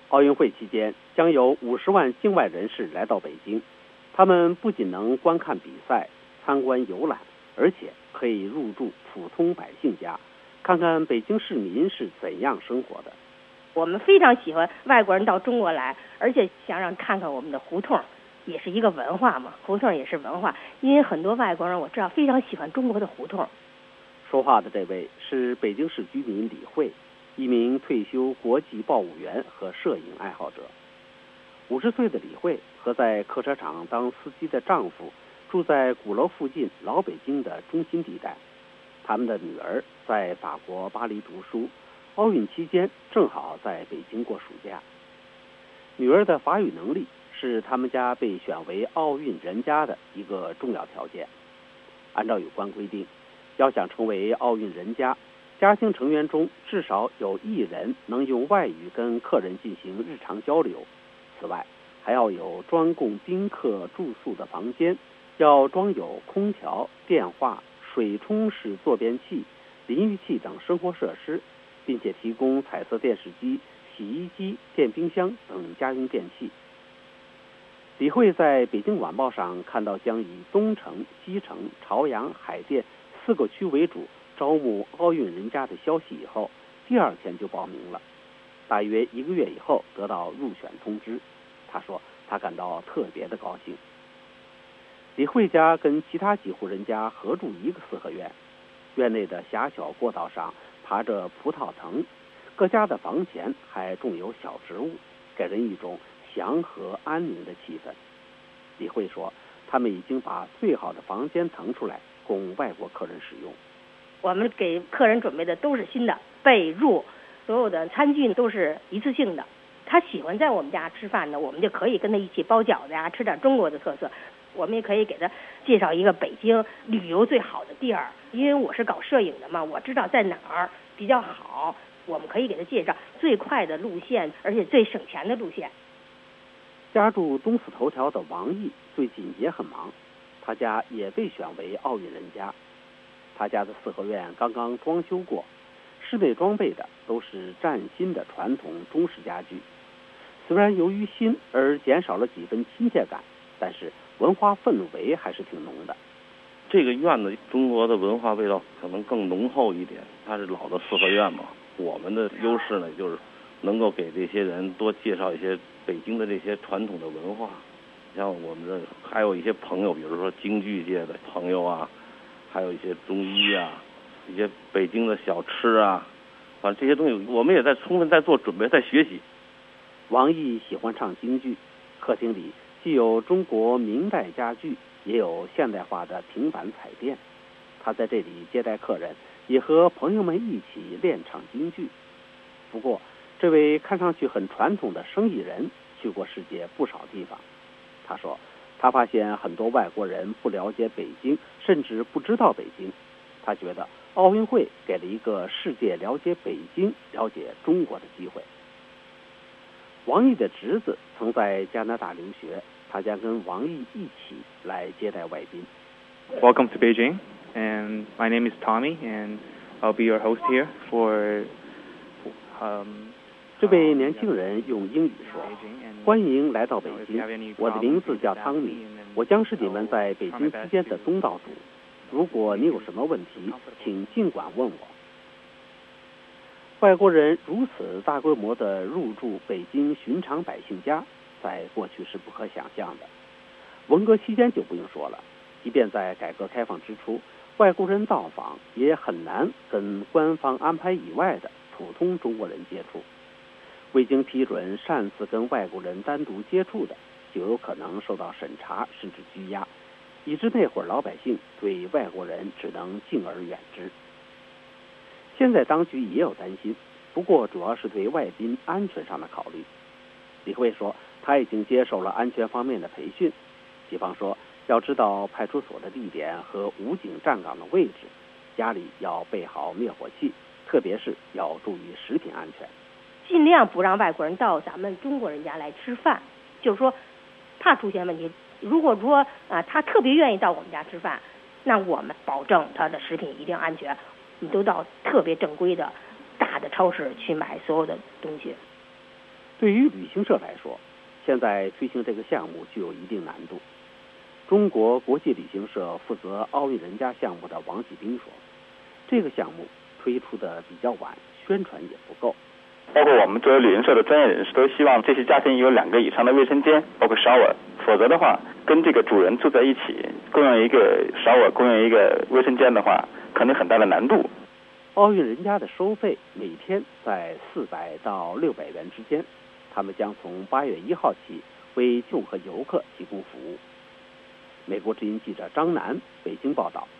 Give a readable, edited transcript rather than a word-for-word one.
奥运会期间将有50万境外人士来到北京，他们不仅能观看比赛、参观游览，而且可以入住普通百姓家，看看北京市民是怎样生活的。 我们非常喜欢外国人到中国来，而且想让看看我们的胡同，也是一个文化嘛，胡同也是文化。因为很多外国人我知道非常喜欢中国的胡同。 说话的这位是北京市居民李慧，一名退休国际报务员和摄影爱好者。50岁的李慧和在客车厂当司机的丈夫住在鼓楼附近老北京的中心地带。他们的女儿在法国巴黎读书，奥运期间正好在北京过暑假。女儿的法语能力是他们家被选为奥运人家的一个重要条件。按照有关规定，要想成为奥运人家，家庭成员中至少有1人能用外语跟客人进行日常交流。此外，还要有专供宾客住宿的房间，要装有空调、电话、水冲式坐便器、淋浴器等生活设施，并且提供彩色电视机、洗衣机、电冰箱等家用电器。李慧在北京晚报上看到将以东城、西城、朝阳、海淀4个区为主招募奥运人家的消息以后，第2天就报名了。大约1个月以后得到入选通知。他说他感到特别的高兴。李慧家跟其他几户人家合住一个4合院，院内的狭小过道上爬着葡萄藤，各家的房前还种有小植物，给人一种祥和安宁的气氛。李慧说他们已经把最好的房间腾出来供外国客人使用。 我们给客人准备的都是新的被褥，所有的餐具都是一次性的。他喜欢在我们家吃饭呢，我们就可以跟他一起包饺子呀，吃点中国的特色。我们也可以给他介绍一个北京旅游最好的地儿，因为我是搞摄影的嘛，我知道在哪儿比较好，我们可以给他介绍最快的路线，而且最省钱的路线。 家住东四头条的王毅最近也很忙，他家也被选为奥运人家。他家的4合院刚刚装修过，室内装备的都是崭新的传统中式家具。虽然由于新而减少了几分亲切感，但是文化氛围还是挺浓的。 这个院子中国的文化味道可能更浓厚一点，它是老的4合院嘛。我们的优势呢，就是能够给这些人多介绍一些北京的这些传统的文化。像我们的还有一些朋友，比如说京剧界的朋友啊，还有一些中医啊，一些北京的小吃啊，反正这些东西我们也在充分在做准备，在学习。 王毅喜欢唱京剧，客厅里既有中国明代家具，也有现代化的平板彩电。他在这里接待客人，也和朋友们一起练唱京剧。不过，这位看上去很传统的生意人去过世界不少地方。他说，他发现很多外国人不了解北京，甚至不知道北京。他觉得奥运会给了一个世界了解北京、了解中国的机会。王毅的侄子曾在加拿大留学，他将跟王毅一起来接待外宾。 Welcome to Beijing, and my name is Tommy, and I'll be your host here for 这位年轻人用英语说，欢迎来到北京，我的名字叫汤米，我将是你们在北京期间的东道主，如果你有什么问题，请尽管问我。外国人如此大规模地入住北京寻常百姓家，在过去是不可想象的。文革期间就不用说了，即便在改革开放之初，外国人到访也很难跟官方安排以外的普通中国人接触。未经批准擅自跟外国人单独接触的，就有可能受到审查甚至拘押，以致那会儿老百姓对外国人只能敬而远之。现在当局也有担心，不过主要是对外宾安全上的考虑。李慧说，他已经接受了安全方面的培训，比方说要知道派出所的地点和武警站岗的位置，家里要备好灭火器，特别是要注意食品安全。 尽量不让外国人到咱们中国人家来吃饭，就是说怕出现问题。如果说他特别愿意到我们家吃饭，那我们保证他的食品一定安全。你都到特别正规的大的超市去买所有的东西。 对于旅行社来说，现在推行这个项目具有一定难度。中国国际旅行社负责奥运人家项目的王启兵说，这个项目推出的比较晚，宣传也不够。 包括我们作为旅行社的专业人士都希望这些家庭有2个以上的卫生间，包括 shower， 否则的话跟这个主人住在一起，共用一个 shower， 共用一个卫生间的话，可能很大的难度。 奥运人家的收费每天在400到600元之间，他们将从8月1号起为众和游客提供服务。美国之音记者张楠北京报道。